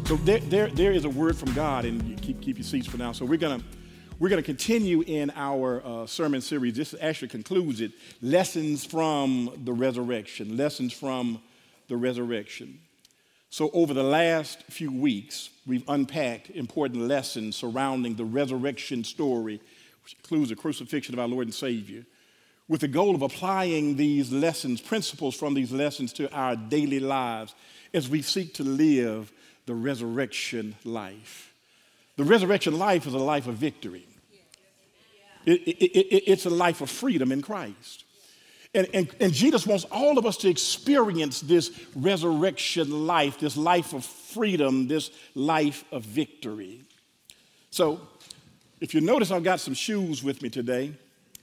So there is a word from God, and you keep your seats for now. So we're gonna continue in our sermon series. This actually concludes it. Lessons from the resurrection. Lessons from the resurrection. So over the last few weeks, we've unpacked important lessons surrounding the resurrection story, which includes the crucifixion of our Lord and Savior, with the goal of applying these lessons, principles from these lessons to our daily lives as we seek to live the resurrection life. The resurrection life is a life of victory. It's a life of freedom in Christ. And Jesus wants all of us to experience this resurrection life, this life of freedom, this life of victory. So, if you notice, I've got some shoes with me today.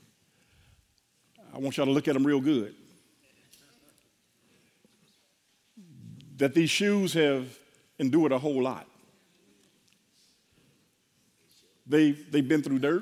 I want y'all to look at them real good. That these shoes have endured a whole lot. They've been through dirt.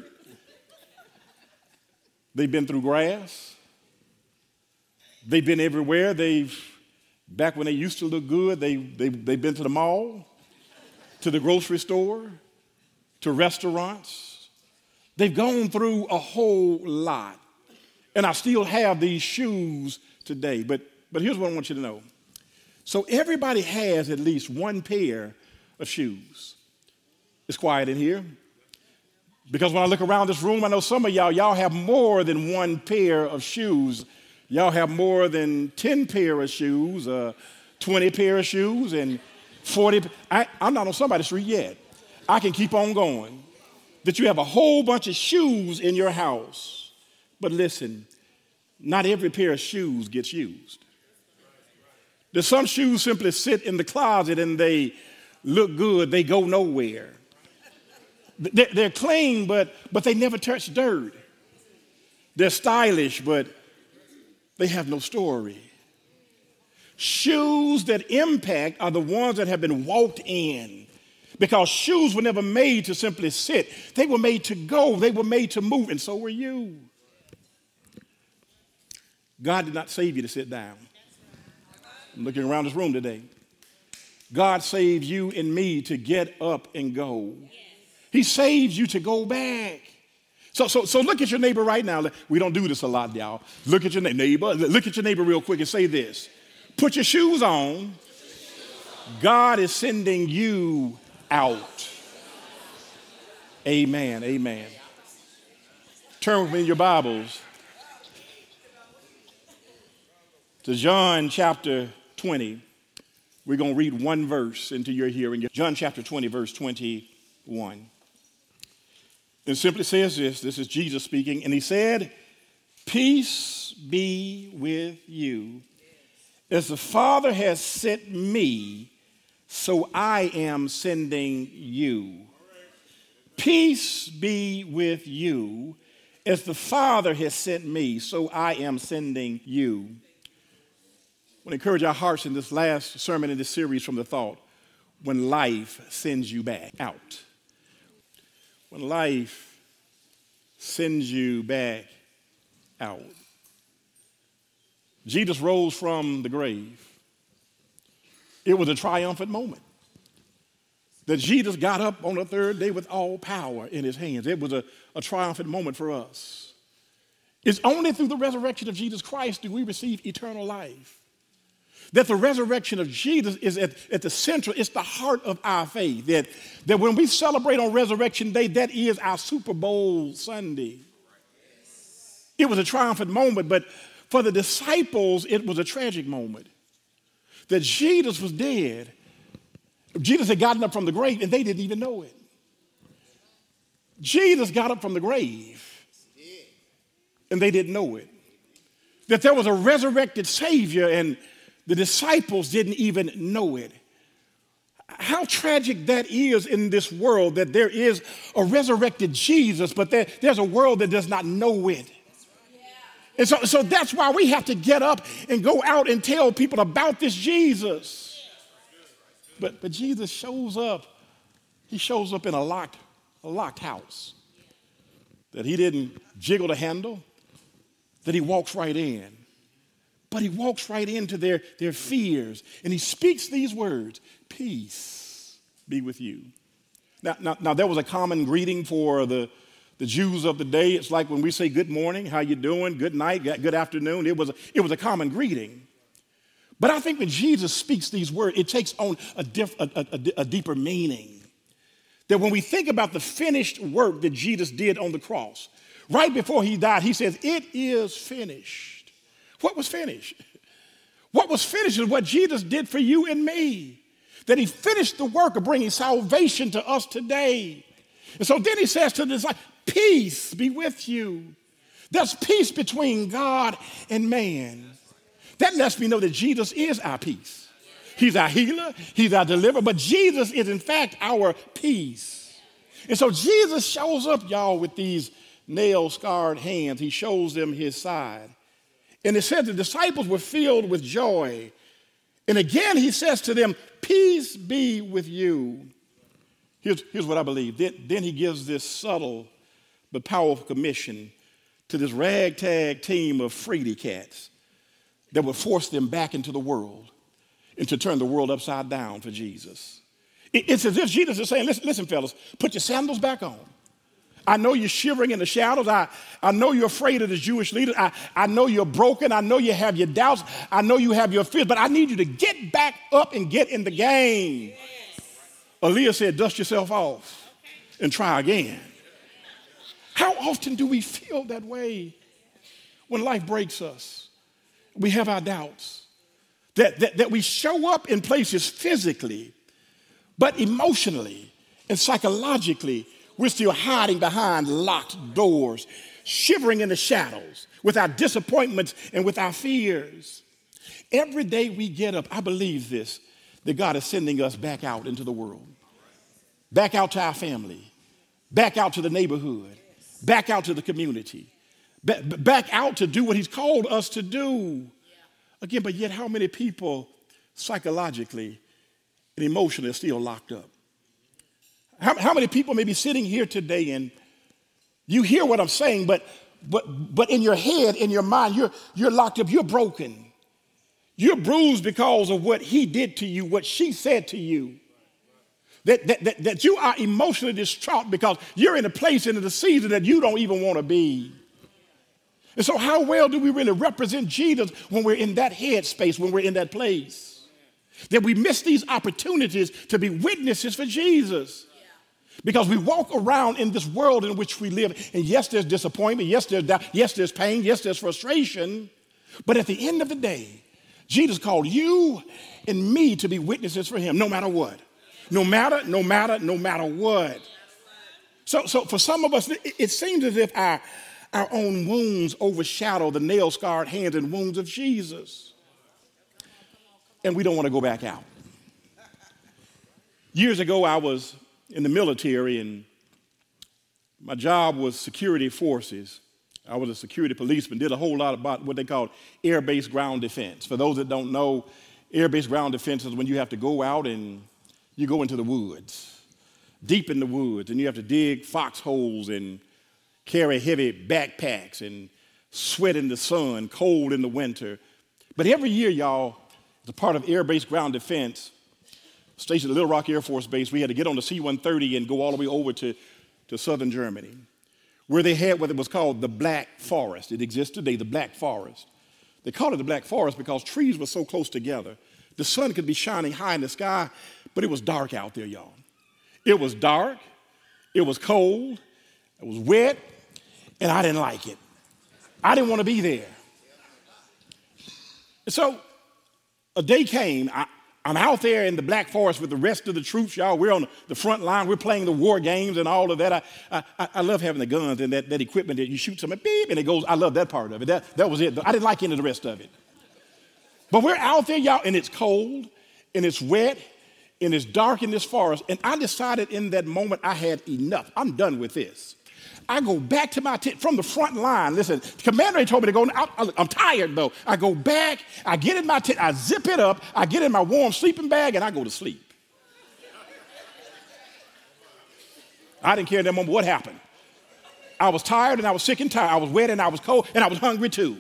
They've been through grass. They've been everywhere. Back when they used to look good, they've been to the mall, to the grocery store, to restaurants. They've gone through a whole lot. And I still have these shoes today. But here's what I want you to know. So everybody has at least one pair of shoes. It's quiet in here. Because when I look around this room, I know some of y'all have more than one pair of shoes. Y'all have more than 10 pair of shoes, 20 pair of shoes, and 40. I'm not on somebody's street yet. I can keep on going. That you have a whole bunch of shoes in your house. But listen, not every pair of shoes gets used. There's some shoes simply sit in the closet and they look good. They go nowhere. They're clean, but they never touch dirt. They're stylish, but they have no story. Shoes that impact are the ones that have been walked in. Because shoes were never made to simply sit. They were made to go. They were made to move, and so were you. God did not save you to sit down. I'm looking around this room today. God saved you and me to get up and go. He saves you to go back. So look at your neighbor right now. We don't do this a lot, y'all. Look at your neighbor. Look at your neighbor real quick and say this. Put your shoes on. God is sending you out. Amen. Amen. Turn with me in your Bibles to John chapter 20. We're going to read one verse into your hearing. John chapter 20, verse 21. It simply says this. This is Jesus speaking. And he said, "Peace be with you. As the Father has sent me, so I am sending you." Peace be with you. As the Father has sent me, so I am sending you. I want to encourage our hearts in this last sermon in this series from the thought, when life sends you back out. When life sends you back out. Jesus rose from the grave. It was a triumphant moment. That Jesus got up on the third day with all power in his hands. It was a triumphant moment for us. It's only through the resurrection of Jesus Christ do we receive eternal life. That the resurrection of Jesus is at the center, it's the heart of our faith. That when we celebrate on Resurrection Day, that is our Super Bowl Sunday. It was a triumphant moment, but for the disciples, it was a tragic moment. That Jesus was dead. Jesus had gotten up from the grave, and they didn't even know it. Jesus got up from the grave, and they didn't know it. That there was a resurrected Savior, and the disciples didn't even know it. How tragic that is in this world, that there is a resurrected Jesus, but there's a world that does not know it. And so that's why we have to get up and go out and tell people about this Jesus. But Jesus shows up. He shows up in a locked house. That he didn't jiggle the handle. That he walks right in. But he walks right into their fears. And he speaks these words, peace be with you. Now, there was a common greeting for the Jews of the day. It's like when we say good morning, how you doing, good night, good afternoon. It was a common greeting. But I think when Jesus speaks these words, it takes on a deeper meaning. That when we think about the finished work that Jesus did on the cross, right before he died, he says, it is finished. What was finished? What was finished is what Jesus did for you and me. That he finished the work of bringing salvation to us today. And so then he says to the disciples, peace be with you. There's peace between God and man. That lets me know that Jesus is our peace. He's our healer, he's our deliverer, but Jesus is in fact our peace. And so Jesus shows up, y'all, with these nail-scarred hands. He shows them his side. And it says the disciples were filled with joy. And again, he says to them, peace be with you. Here's what I believe. Then he gives this subtle but powerful commission to this ragtag team of fraidy cats that would force them back into the world and to turn the world upside down for Jesus. It's as if Jesus is saying, listen, fellas, put your sandals back on. I know you're shivering in the shadows. I know you're afraid of the Jewish leaders. I know you're broken. I know you have your doubts. I know you have your fears, but I need you to get back up and get in the game. Yes. Aaliyah said, dust yourself off and try again. How often do we feel that way when life breaks us? We have our doubts. That we show up in places physically, but emotionally and psychologically, we're still hiding behind locked doors, shivering in the shadows with our disappointments and with our fears. Every day we get up, I believe this, that God is sending us back out into the world, back out to our family, back out to the neighborhood, back out to the community, back out to do what he's called us to do. Again, but yet how many people psychologically and emotionally are still locked up? How many people may be sitting here today and you hear what I'm saying, but in your head, in your mind, you're locked up, you're broken. You're bruised because of what he did to you, what she said to you. That you are emotionally distraught because you're in a place and in a season that you don't even want to be. And so how well do we really represent Jesus when we're in that headspace, when we're in that place? That we miss these opportunities to be witnesses for Jesus. Because we walk around in this world in which we live, and yes, there's disappointment, yes, there's doubt, yes, there's pain, yes, there's frustration, but at the end of the day, Jesus called you and me to be witnesses for him, no matter what. No matter what. So for some of us, it seems as if our own wounds overshadow the nail-scarred hands and wounds of Jesus. And we don't want to go back out. Years ago, I was in the military, and my job was security forces. I was a security policeman, did a whole lot about what they call air-based ground defense. For those that don't know, air-based ground defense is when you have to go out and you go into the woods, deep in the woods, and you have to dig foxholes and carry heavy backpacks and sweat in the sun, cold in the winter. But every year, y'all, as a part of air-based ground defense, stationed at Little Rock Air Force Base, we had to get on the C-130 and go all the way over to southern Germany, where they had what it was called the Black Forest. It exists today, the Black Forest. They called it the Black Forest because trees were so close together. The sun could be shining high in the sky, but it was dark out there, y'all. It was dark, it was cold, it was wet, and I didn't like it. I didn't want to be there. So a day came, I'm out there in the Black Forest with the rest of the troops, y'all. We're on the front line. We're playing the war games and all of that. I love having the guns and that equipment that you shoot something, beep, and it goes. I love that part of it. That was it. I didn't like any of the rest of it. But we're out there, y'all, and it's cold, and it's wet, and it's dark in this forest. And I decided in that moment I had enough. I'm done with this. I go back to my tent from the front line. Listen, the commander told me to go. I'm tired, though. I go back. I get in my tent. I zip it up. I get in my warm sleeping bag, and I go to sleep. I didn't care in that moment what happened. I was tired, and I was sick and tired. I was wet, and I was cold, and I was hungry, too.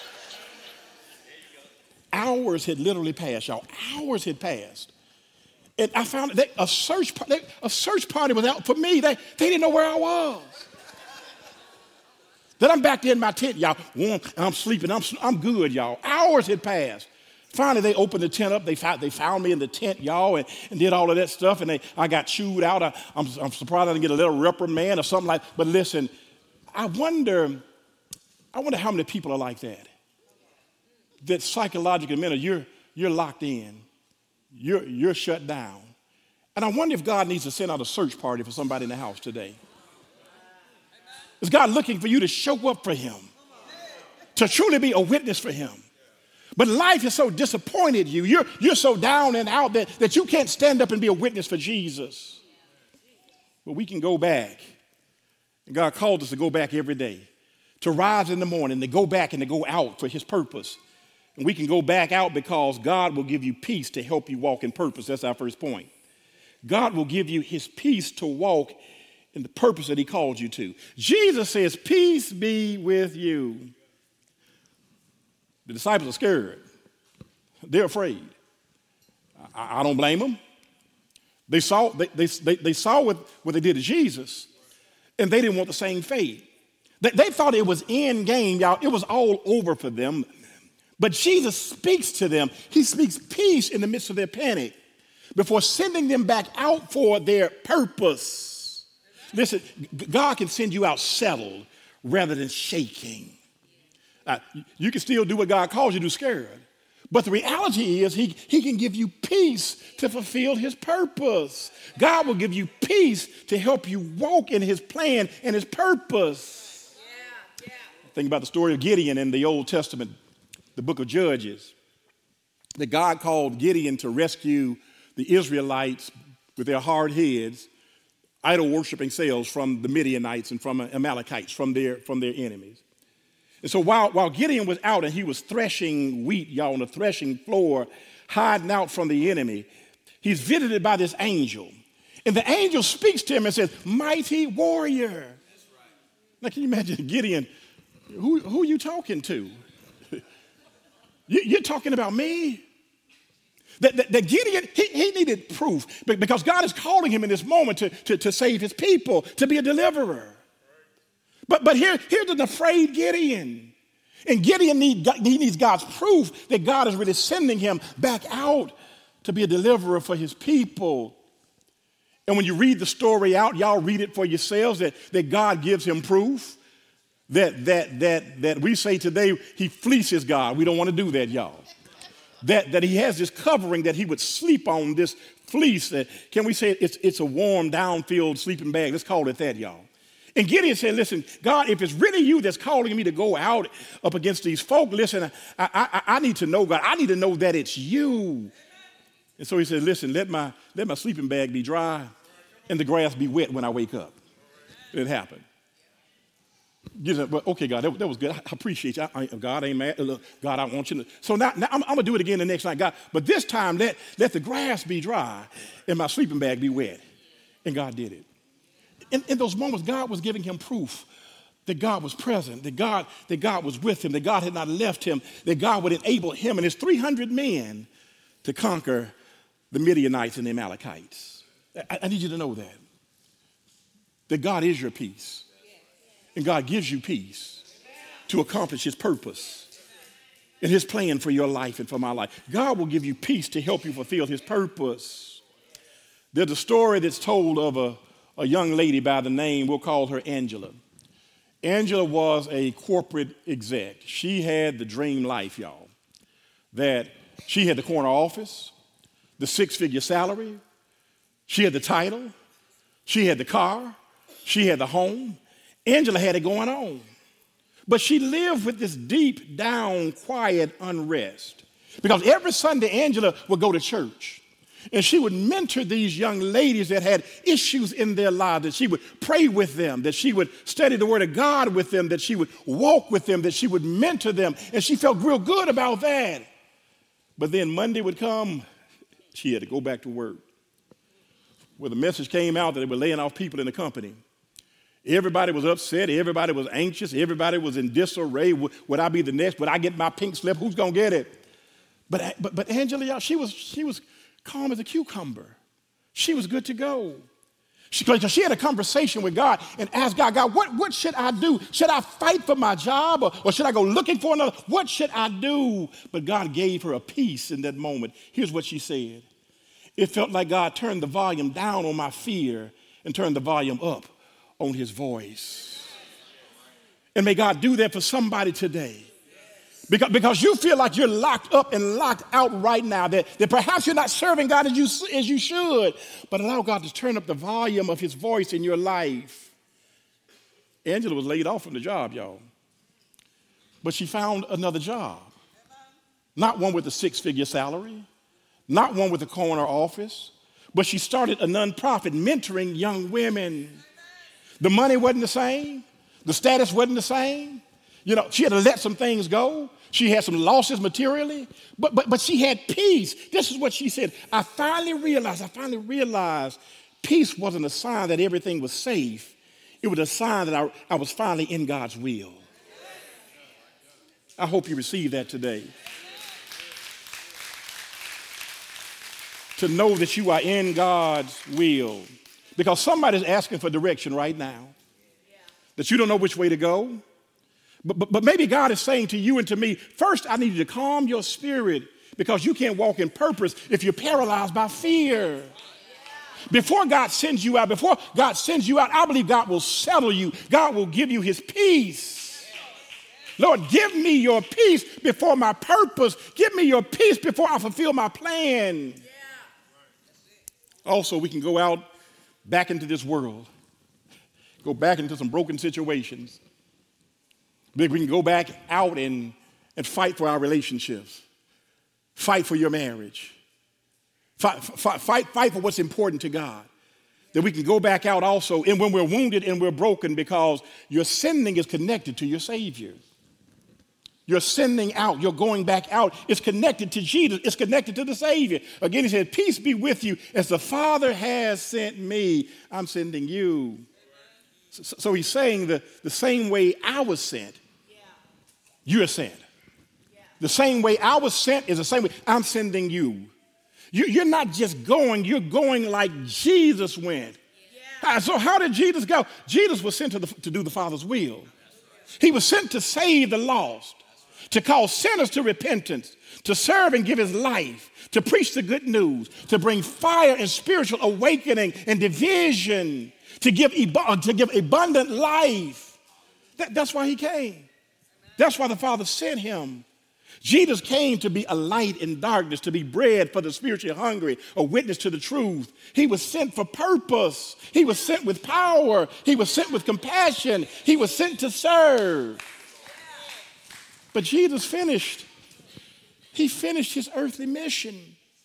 Hours had literally passed, y'all. Hours had passed. And I found that a search party was out for me. They didn't know where I was. Then I'm back there in my tent, y'all, warm, and I'm sleeping. I'm good, y'all. Hours had passed. Finally, they opened the tent up. They found me in the tent, y'all, and did all of that stuff. And I got chewed out. I'm surprised I didn't get a little reprimand or something like that. But listen, I wonder how many people are like that. That psychologically, you're locked in. You're shut down. And I wonder if God needs to send out a search party for somebody in the house today. Is God looking for you to show up for him? To truly be a witness for him? But life has so disappointed you. You're so down and out that you can't stand up and be a witness for Jesus. But we can go back. And God called us to go back every day. To rise in the morning, to go back and to go out for his purpose. And we can go back out because God will give you peace to help you walk in purpose. That's our first point. God will give you his peace to walk in the purpose that he called you to. Jesus says, peace be with you. The disciples are scared. They're afraid. I don't blame them. They saw what they did to Jesus, and they didn't want the same fate. They thought it was end game, y'all. It was all over for them. But Jesus speaks to them. He speaks peace in the midst of their panic before sending them back out for their purpose. Listen, God can send you out settled rather than shaking. You can still do what God calls you to do scared. But the reality is he can give you peace to fulfill his purpose. God will give you peace to help you walk in his plan and his purpose. Yeah. Think about the story of Gideon in the Old Testament, the book of Judges. That God called Gideon to rescue the Israelites with their hard heads, idol-worshiping selves from the Midianites and from Amalekites, from their enemies. And so while Gideon was out and he was threshing wheat, y'all, on the threshing floor, hiding out from the enemy, he's visited by this angel. And the angel speaks to him and says, mighty warrior. That's right. Now, can you imagine Gideon? Who are you talking to? You're talking about me? That Gideon, he needed proof because God is calling him in this moment to save his people, to be a deliverer. But here's an afraid Gideon. And Gideon needs God's proof that God is really sending him back out to be a deliverer for his people. And when you read the story out, y'all read it for yourselves, that God gives him proof. That we say today, he fleeces God. We don't want to do that, y'all. That he has this covering that he would sleep on, this fleece. Can we say it's a warm, down-filled sleeping bag? Let's call it that, y'all. And Gideon said, listen, God, if it's really you that's calling me to go out up against these folk, listen, I need to know, God. I need to know that it's you. And so he said, listen, let my sleeping bag be dry and the grass be wet when I wake up. It happened. Okay, God, that was good. I appreciate you. God, ain't mad. Look, God, I want you to. So now I'm going to do it again the next night, God. But this time, let the grass be dry and my sleeping bag be wet. And God did it. In those moments, God was giving him proof that God was present, that God was with him, that God had not left him, that God would enable him and his 300 men to conquer the Midianites and the Amalekites. I need you to know that God is your peace. And God gives you peace to accomplish his purpose and his plan for your life and for my life. God will give you peace to help you fulfill his purpose. There's a story that's told of a young lady by the name, we'll call her Angela. Angela was a corporate exec. She had the dream life, y'all. That she had the corner office, the six-figure salary, she had the title, she had the car, she had the home. Angela had it going on. But she lived with this deep down, quiet unrest. Because every Sunday, Angela would go to church. And she would mentor these young ladies that had issues in their lives, that she would pray with them, that she would study the Word of God with them, that she would walk with them, that she would mentor them. And she felt real good about that. But then Monday would come, she had to go back to work. Where the message came out that they were laying off people in the company. Everybody was upset. Everybody was anxious. Everybody was in disarray. Would I be the next? Would I get my pink slip? Who's going to get it? But Angela, y'all, she was calm as a cucumber. She was good to go. She had a conversation with God and asked God, what should I do? Should I fight for my job or should I go looking for another? What should I do? But God gave her a peace in that moment. Here's what she said. It felt like God turned the volume down on my fear and turned the volume up on his voice. And may God do that for somebody today. Because you feel like you're locked up and locked out right now, that perhaps you're not serving God as you should, but allow God to turn up the volume of his voice in your life. Angela was laid off from the job, y'all. But she found another job. Not one with a 6-figure salary, not one with a corner office, but she started a nonprofit mentoring young women. The money wasn't the same. The status wasn't the same. You know, she had to let some things go. She had some losses materially, but she had peace. This is what she said. I finally realized peace wasn't a sign that everything was safe. It was a sign that I was finally in God's will. I hope you receive that today. To know that you are in God's will. Because somebody's asking for direction right now. That you don't know which way to go. But maybe God is saying to you and to me, first I need you to calm your spirit because you can't walk in purpose if you're paralyzed by fear. Before God sends you out, I believe God will settle you. God will give you his peace. Lord, give me your peace before my purpose. Give me your peace before I fulfill my plan. Also, we can go out back into this world, go back into some broken situations. We can go back out and fight for our relationships, fight for your marriage, fight for what's important to God. That we can go back out also, and when we're wounded and we're broken, because your sending is connected to your Savior. Your sending out, your going back out is connected to Jesus. It's connected to the Savior. Again, he said, peace be with you. As the Father has sent me, I'm sending you. So he's saying the same way I was sent, you're sent. The same way I was sent is the same way I'm sending you. You're not just going, you're going like Jesus went. So how did Jesus go? Jesus was sent to do the Father's will. He was sent to save the lost, to call sinners to repentance, to serve and give his life, to preach the good news, to bring fire and spiritual awakening and division, to give abundant life. That's why he came. That's why the Father sent him. Jesus came to be a light in darkness, to be bread for the spiritually hungry, a witness to the truth. He was sent for purpose. He was sent with power. He was sent with compassion. He was sent to serve. But Jesus finished his earthly mission.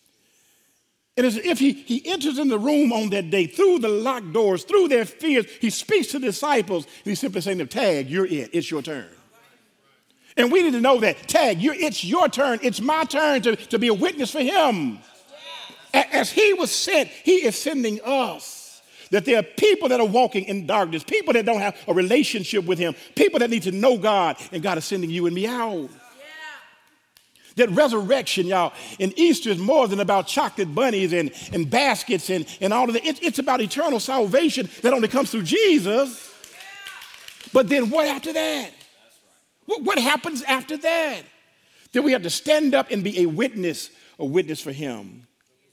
And as if he enters in the room on that day, through the locked doors, through their fears, he speaks to the disciples, and he's simply saying to them, tag, you're it. It's your turn. And we need to know that, tag, it's your turn. It's my turn to be a witness for him. As he was sent, he is sending us. That there are people that are walking in darkness, people that don't have a relationship with him, people that need to know God, and God is sending you and me out. That resurrection, y'all, and Easter is more than about chocolate bunnies and baskets and all of that. It's about eternal salvation that only comes through Jesus. But then what after that? What happens after that? Then we have to stand up and be a witness for him.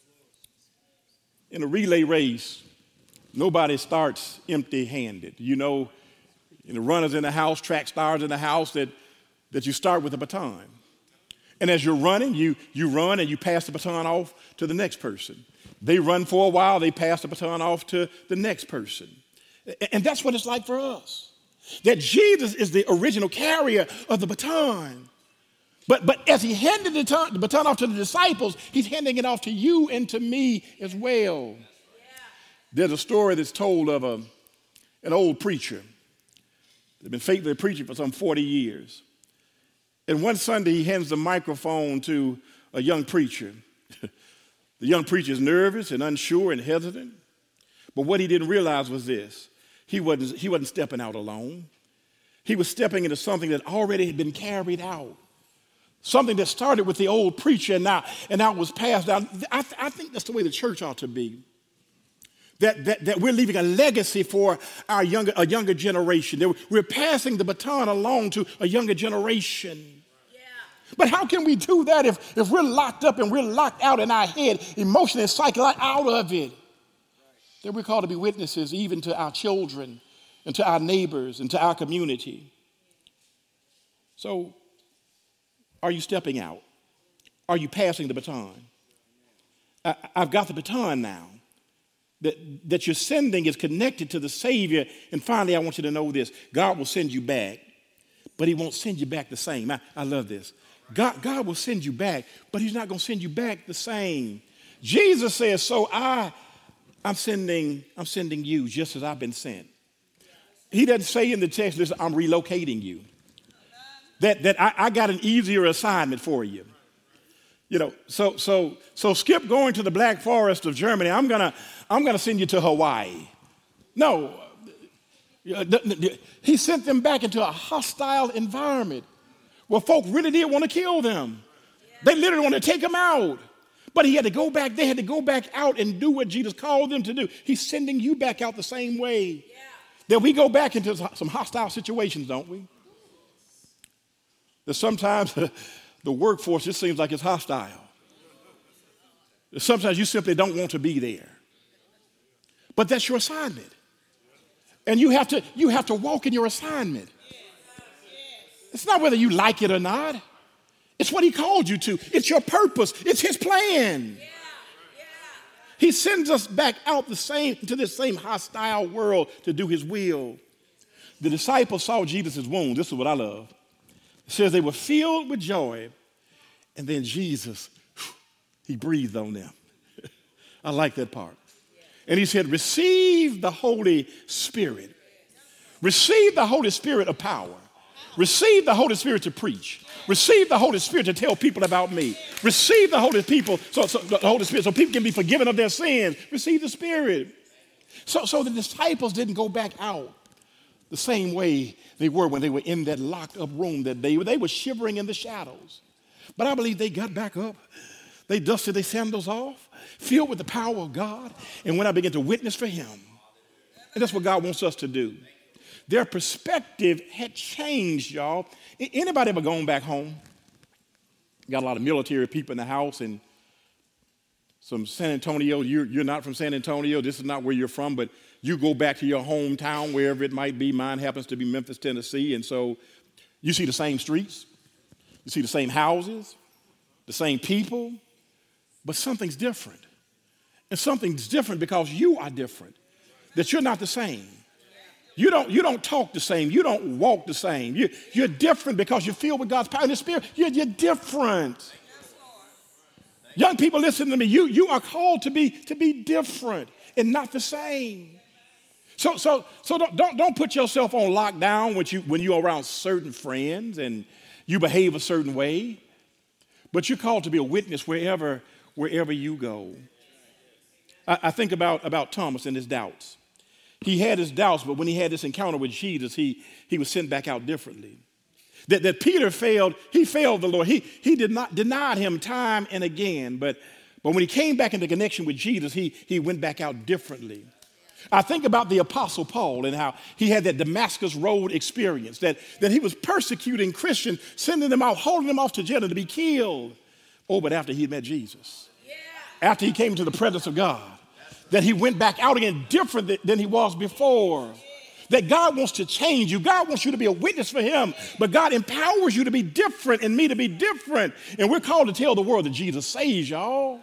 In a relay race, nobody starts empty-handed. You know, in the runners in the house, track stars in the house, that you start with a baton. And as you're running, you run and you pass the baton off to the next person. They run for a while, they pass the baton off to the next person. And that's what it's like for us. That Jesus is the original carrier of the baton. But as he handed the baton off to the disciples, he's handing it off to you and to me as well. There's a story that's told of an old preacher. They've been faithfully preaching for some 40 years. And one Sunday, he hands the microphone to a young preacher. The young preacher is nervous and unsure and hesitant. But what he didn't realize was this. He wasn't stepping out alone. He was stepping into something that already had been carried out. Something that started with the old preacher and now was passed down. I think that's the way the church ought to be. that we're leaving a legacy for a younger generation. That we're passing the baton along to a younger generation. Yeah. But how can we do that if we're locked up and we're locked out in our head, emotionally and psychologically out of it? That we're called to be witnesses even to our children and to our neighbors and to our community. So, are you stepping out? Are you passing the baton? I've got the baton now. That your sending is connected to the Savior. And finally, I want you to know this. God will send you back, but he won't send you back the same. I love this. God will send you back, but he's not going to send you back the same. Jesus says, so I'm sending you just as I've been sent. He doesn't say in the text, listen, I'm relocating you. That I got an easier assignment for you. You know, so skip going to the Black Forest of Germany. I'm gonna send you to Hawaii. No, he sent them back into a hostile environment where folk really did want to kill them. They literally wanted to take them out. But he had to go back. They had to go back out and do what Jesus called them to do. He's sending you back out the same way. That we go back into some hostile situations, don't we? That sometimes the workforce just seems like it's hostile. Sometimes you simply don't want to be there. But that's your assignment. And you have to walk in your assignment. It's not whether you like it or not. It's what he called you to. It's your purpose. It's his plan. He sends us back out to this same hostile world to do his will. The disciples saw Jesus' wounds. This is what I love. It says they were filled with joy, and then Jesus, he breathed on them. I like that part. And he said, receive the Holy Spirit. Receive the Holy Spirit of power. Receive the Holy Spirit to preach. Receive the Holy Spirit to tell people about me. Receive the Holy Spirit so people can be forgiven of their sins. Receive the Spirit. So the disciples didn't go back out the same way they were when they were in that locked up room that they were shivering in the shadows. But I believe they got back up. They dusted their sandals off, filled with the power of God, and when I began to witness for him. And that's what God wants us to do. Their perspective had changed, y'all. Anybody ever gone back home? Got a lot of military people in the house and some San Antonio. You're not from San Antonio. This is not where you're from, but you go back to your hometown, wherever it might be. Mine happens to be Memphis, Tennessee. And so you see the same streets. You see the same houses, the same people, but something's different. And something's different because you are different, that you're not the same. You don't talk the same. You don't walk the same. You're different because you're filled with God's power and the Spirit. You're different. Young people, listen to me. You are called to be different and not the same. So don't put yourself on lockdown when you're around certain friends and you behave a certain way. But you're called to be a witness wherever you go. I think about Thomas and his doubts. He had his doubts, but when he had this encounter with Jesus, he was sent back out differently. That Peter failed, he failed the Lord. He did not denied him time and again, but when he came back into connection with Jesus, he went back out differently. I think about the Apostle Paul and how he had that Damascus Road experience, that he was persecuting Christians, sending them out, holding them off to jail to be killed. Oh, but after he met Jesus, after he came to the presence of God, that he went back out again different than he was before. That God wants to change you. God wants you to be a witness for him. But God empowers you to be different and me to be different. And we're called to tell the world that Jesus saves, y'all.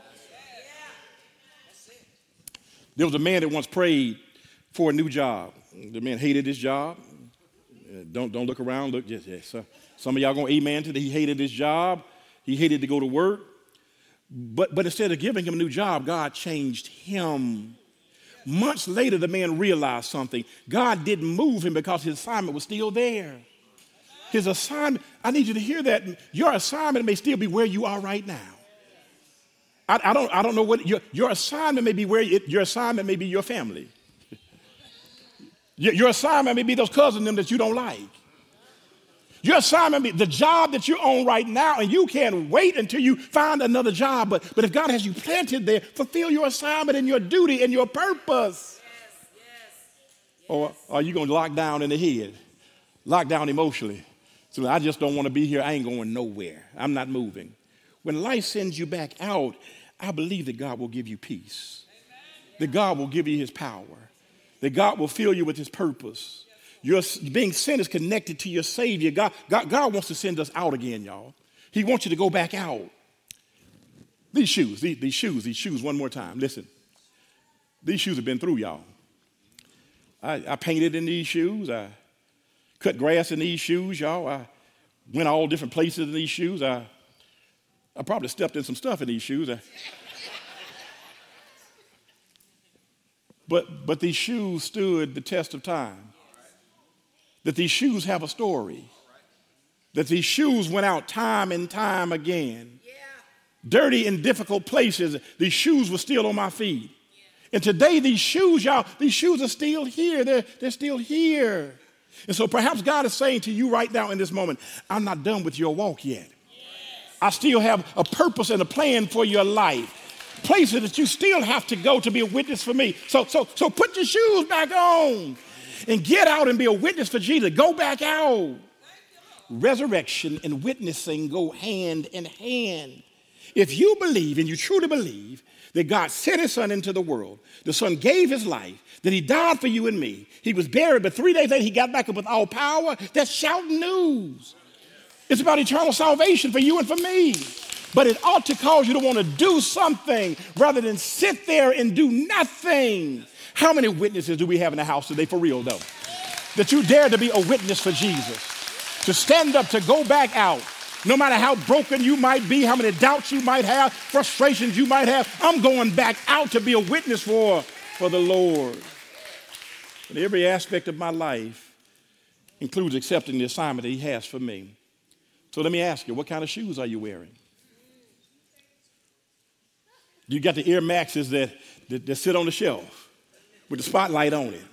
There was a man that once prayed for a new job. The man hated his job. Don't look around. Look, yes. Some of y'all going to amen to that. He hated his job. He hated to go to work. But instead of giving him a new job, God changed him. Months later, the man realized something. God didn't move him because his assignment was still there. His assignment, I need you to hear that. Your assignment may still be where you are right now. I don't know what your assignment may be. Your assignment may be your family. Your assignment may be those cousins that you don't like. Your assignment, the job that you're on right now, and you can't wait until you find another job. But if God has you planted there, fulfill your assignment and your duty and your purpose. Or are you going to lock down in the head, lock down emotionally? So I just don't want to be here. I ain't going nowhere. I'm not moving. When life sends you back out, I believe that God will give you peace, that God will give you his power, that God will fill you with his purpose. Your being sent is connected to your Savior. God wants to send us out again, y'all. He wants you to go back out. These shoes, one more time. Listen, these shoes have been through, y'all. I painted in these shoes. I cut grass in these shoes, y'all. I went all different places in these shoes. I probably stepped in some stuff in these shoes. But these shoes stood the test of time. That these shoes have a story. That these shoes went out time and time again. Dirty and difficult places, these shoes were still on my feet. And today these shoes, y'all, these shoes are still here. They're still here. And so perhaps God is saying to you right now in this moment, I'm not done with your walk yet. I still have a purpose and a plan for your life. Places that you still have to go to be a witness for me. So put your shoes back on and get out and be a witness for Jesus. Go back out. Resurrection and witnessing go hand in hand. If you believe, and you truly believe, that God sent his son into the world, the son gave his life, that he died for you and me, he was buried, but 3 days later he got back up with all power, that's shouting news. It's about eternal salvation for you and for me. But it ought to cause you to want to do something rather than sit there and do nothing. How many witnesses do we have in the house today, for real though? That you dare to be a witness for Jesus, to stand up, to go back out. No matter how broken you might be, how many doubts you might have, frustrations you might have, I'm going back out to be a witness for the Lord. And every aspect of my life includes accepting the assignment that he has for me. So let me ask you, what kind of shoes are you wearing? You got the Air Maxes that sit on the shelf with the spotlight on it.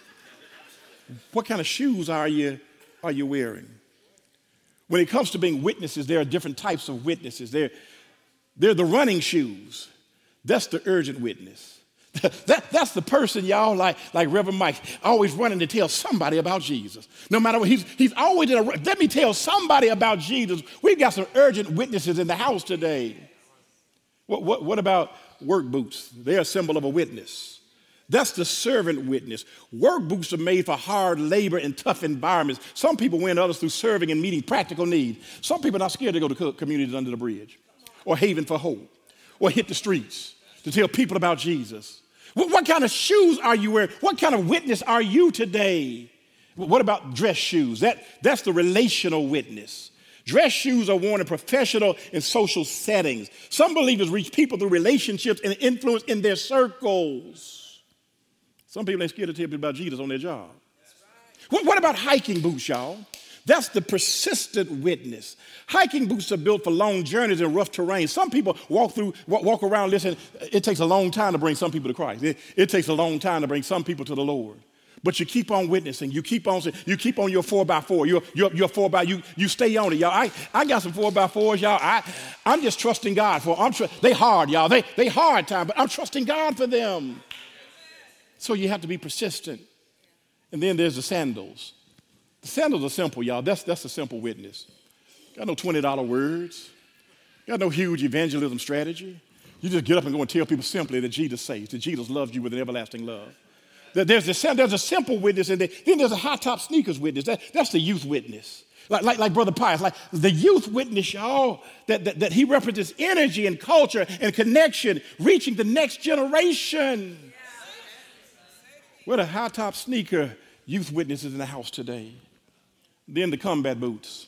What kind of shoes are you wearing? When it comes to being witnesses, there are different types of witnesses. They're the running shoes. That's the urgent witness. That's the person, y'all, like Reverend Mike, always running to tell somebody about Jesus. No matter what, he's always let me tell somebody about Jesus. We've got some urgent witnesses in the house today. What about work boots? They're a symbol of a witness. That's the servant witness. Work boots are made for hard labor and tough environments. Some people win others through serving and meeting practical need. Some people are not scared to go to communities under the bridge or Haven for Hope or hit the streets to tell people about Jesus. What kind of shoes are you wearing? What kind of witness are you today? What about dress shoes? That's the relational witness. Dress shoes are worn in professional and social settings. Some believers reach people through relationships and influence in their circles. Some people ain't scared to tell people about Jesus on their job. What about hiking boots, y'all? That's the persistent witness. Hiking boots are built for long journeys in rough terrain. Some people walk around, listen, it takes a long time to bring some people to Christ. It takes a long time to bring some people to the Lord. But you keep on witnessing. You keep on your 4x4. Your 4x, you stay on it, y'all. I got some 4x4s, y'all. I'm just trusting God for them. They hard, y'all. They hard time, but I'm trusting God for them. So you have to be persistent. And then there's the sandals. The sandals are simple, y'all. That's a simple witness. Got no $20 words. Got no huge evangelism strategy. You just get up and go and tell people simply that Jesus saves, that Jesus loves you with an everlasting love. There's a simple witness, and then there's a high-top sneakers witness. That's the youth witness. Like Brother Pius, like the youth witness, y'all, that he represents energy and culture and connection, reaching the next generation. What a high-top sneaker youth witnesses in the house today. Then the combat boots.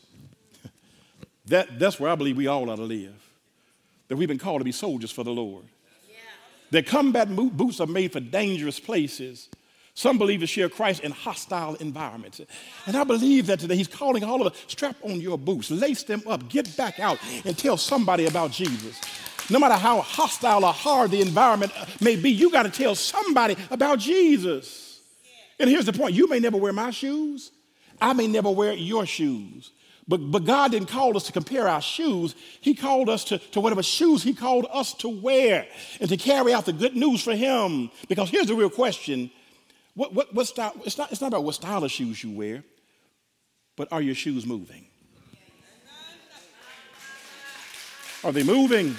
That's where I believe we all ought to live. That we've been called to be soldiers for the Lord. The combat boots are made for dangerous places. Some believers share Christ in hostile environments. And I believe that today he's calling all of us, strap on your boots, lace them up, get back out and tell somebody about Jesus. No matter how hostile or hard the environment may be, you got to tell somebody about Jesus. And here's the point. You may never wear my shoes. I may never wear your shoes. But God didn't call us to compare our shoes. He called us to whatever shoes he called us to wear and to carry out the good news for him. Because here's the real question. What style? It's not about what style of shoes you wear, but are your shoes moving? Are they moving?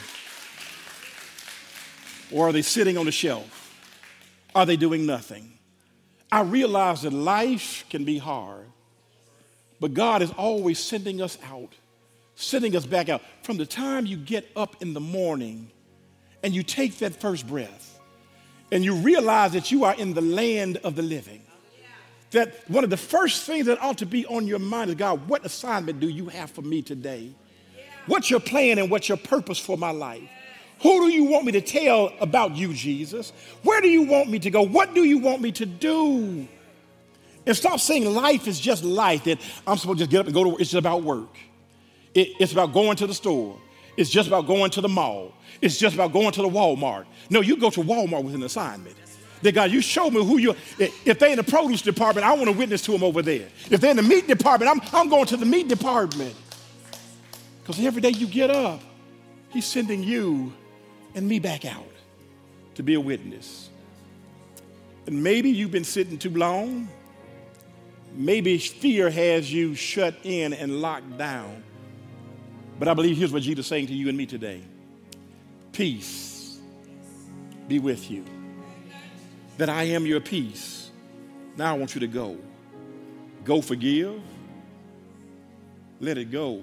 Or are they sitting on the shelf? Are they doing nothing? I realize that life can be hard, but God is always sending us out, sending us back out. From the time you get up in the morning and you take that first breath and you realize that you are in the land of the living, that one of the first things that ought to be on your mind is, God, what assignment do you have for me today? What's your plan and what's your purpose for my life? Who do you want me to tell about you, Jesus? Where do you want me to go? What do you want me to do? And stop saying life is just life, that I'm supposed to just get up and go to work. It's just about work. It's about going to the store. It's just about going to the mall. It's just about going to the Walmart. No, you go to Walmart with an assignment. That God, you show me who you are. If they're in the produce department, I want to witness to them over there. If they're in the meat department, I'm going to the meat department. Because every day you get up, he's sending you and me back out to be a witness. And maybe you've been sitting too long. Maybe fear has you shut in and locked down. But I believe here's what Jesus is saying to you and me today. Peace be with you. That I am your peace. Now I want you to go. Go forgive. Let it go.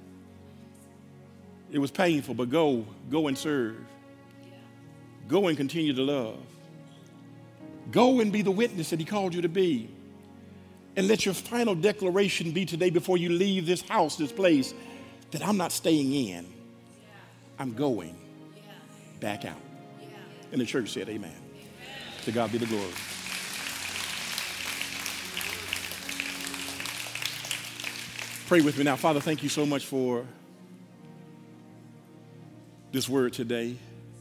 It was painful, but go and serve. Go and continue to love. Go and be the witness that he called you to be. And let your final declaration be today before you leave this house, this place, that I'm not staying in. I'm going back out. And the church said, amen. To God be the glory. Pray with me now. Father, thank you so much for this word today.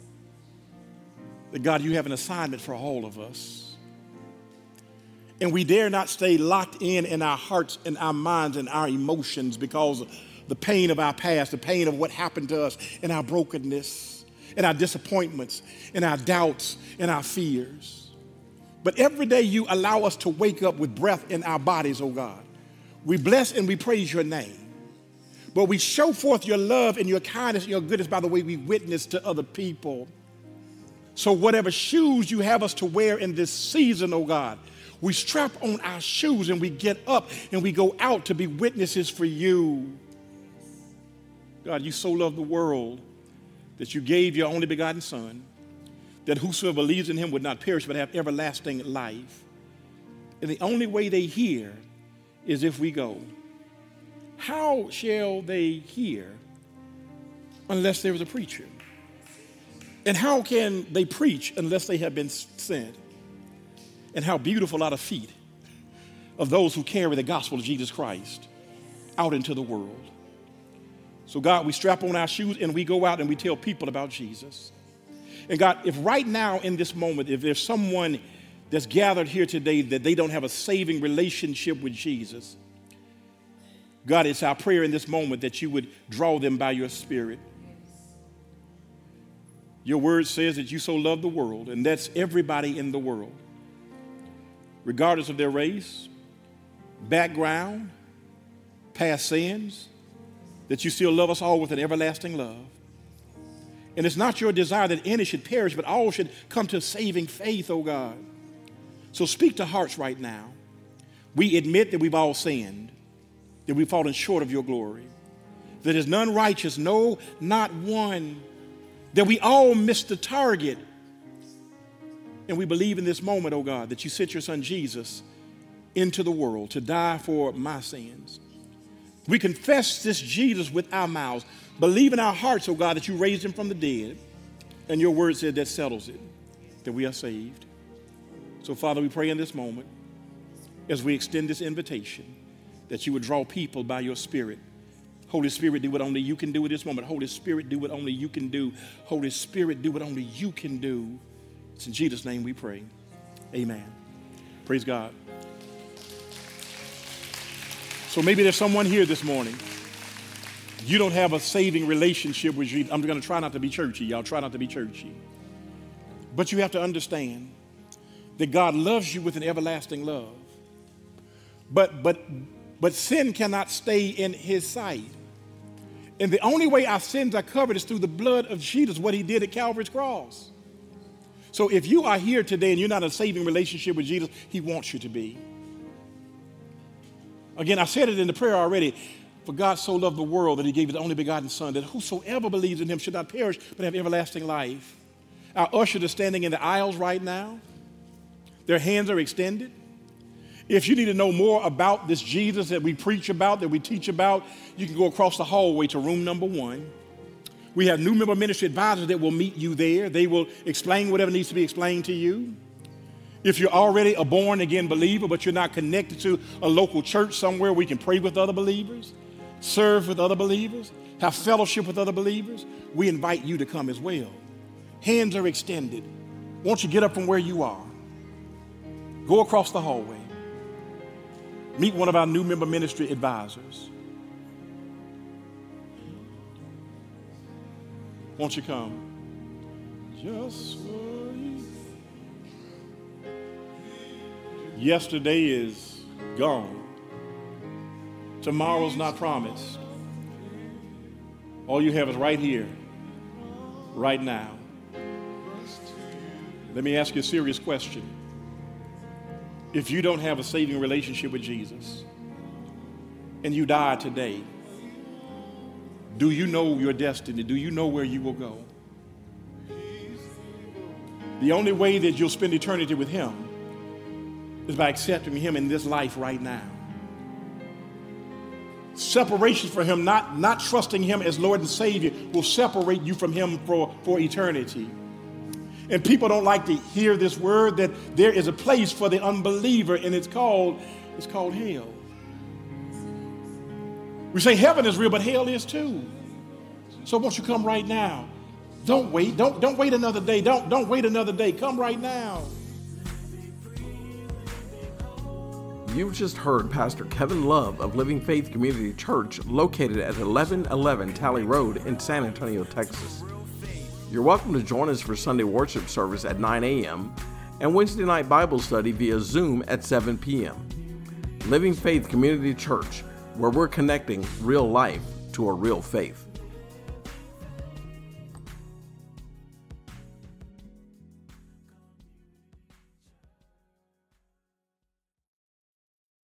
That God, you have an assignment for all of us. And we dare not stay locked in our hearts and our minds and our emotions because of the pain of our past, the pain of what happened to us, and our brokenness, and our disappointments, and our doubts, and our fears. But every day you allow us to wake up with breath in our bodies, oh God. We bless and we praise your name. But we show forth your love and your kindness and your goodness by the way we witness to other people. So whatever shoes you have us to wear in this season, oh God, we strap on our shoes and we get up and we go out to be witnesses for you. God, you so loved the world that you gave your only begotten Son, that whosoever believes in him would not perish but have everlasting life. And the only way they hear is if we go. How shall they hear unless there is a preacher? And how can they preach unless they have been sent? And how beautiful are the feet of those who carry the gospel of Jesus Christ out into the world. So God, we strap on our shoes and we go out and we tell people about Jesus. And God, if right now in this moment, if there's someone that's gathered here today that they don't have a saving relationship with Jesus, God, it's our prayer in this moment that you would draw them by your Spirit. Your word says that you so love the world, and that's everybody in the world, regardless of their race, background, past sins, that you still love us all with an everlasting love. And it's not your desire that any should perish, but all should come to saving faith, oh God. So speak to hearts right now. We admit that we've all sinned, that we've fallen short of your glory, that there's none righteous, no, not one, that we all missed the target. And we believe in this moment, oh God, that you sent your son Jesus into the world to die for my sins. We confess this Jesus with our mouths, believe in our hearts, oh God, that you raised him from the dead. And your word said that settles it, that we are saved. So Father, we pray in this moment, as we extend this invitation, that you would draw people by your Spirit. Holy Spirit, do what only you can do at this moment. Holy Spirit, do what only you can do. Holy Spirit, do what only you can do. It's in Jesus' name we pray. Amen. Praise God. So maybe there's someone here this morning You don't have a saving relationship with Jesus. I'm going to try not to be churchy, y'all. Try not to be churchy. But you have to understand that God loves you with an everlasting love. But sin cannot stay in his sight. And the only way our sins are covered is through the blood of Jesus, what he did at Calvary's cross. So if you are here today and you're not in a saving relationship with Jesus, he wants you to be. Again, I said it in the prayer already. For God so loved the world that he gave his only begotten son, that whosoever believes in him should not perish but have everlasting life. Our ushers are standing in the aisles right now. Their hands are extended. If you need to know more about this Jesus that we preach about, that we teach about, you can go across the hallway to room number 1. We have new member ministry advisors that will meet you there. They will explain whatever needs to be explained to you. If you're already a born-again believer, but you're not connected to a local church somewhere where you can pray with other believers, serve with other believers, have fellowship with other believers, we invite you to come as well. Hands are extended. Won't you get up from where you are? Go across the hallway. Meet one of our new member ministry advisors. Won't you come? Just for you. Yesterday is gone. Tomorrow's not promised. All you have is right here, right now. Let me ask you a serious question. If you don't have a saving relationship with Jesus and you die today, do you know your destiny? Do you know where you will go? The only way that you'll spend eternity with him is by accepting him in this life right now. Separation from him, not trusting him as Lord and Savior, will separate you from him for eternity. And people don't like to hear this word that there is a place for the unbeliever, and it's called hell. We say heaven is real, but hell is too. So won't you come right now? Don't wait. Don't wait another day. Don't wait another day. Come right now. You've just heard Pastor Kevin Love of Living Faith Community Church, located at 1111 Talley Road in San Antonio, Texas. You're welcome to join us for Sunday worship service at 9 a.m. and Wednesday night Bible study via Zoom at 7 p.m. Living Faith Community Church, where we're connecting real life to a real faith.